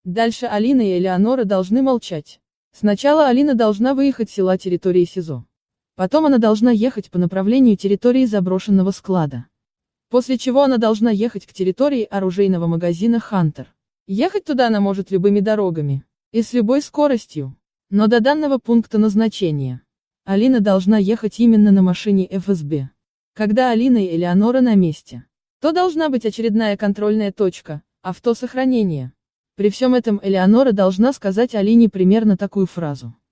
Дальше Алина и Элеонора должны молчать. Сначала Алина должна выехать с села территории СИЗО. Потом она должна ехать по направлению территории заброшенного склада. После чего она должна ехать к территории оружейного магазина «Хантер». Ехать туда она может любыми дорогами. И с любой скоростью. Но до данного пункта назначения Алина должна ехать именно на машине ФСБ. Когда Алина и Элеонора на месте, то должна быть очередная контрольная точка, автосохранение. При всем этом Элеонора должна сказать Алине примерно такую фразу.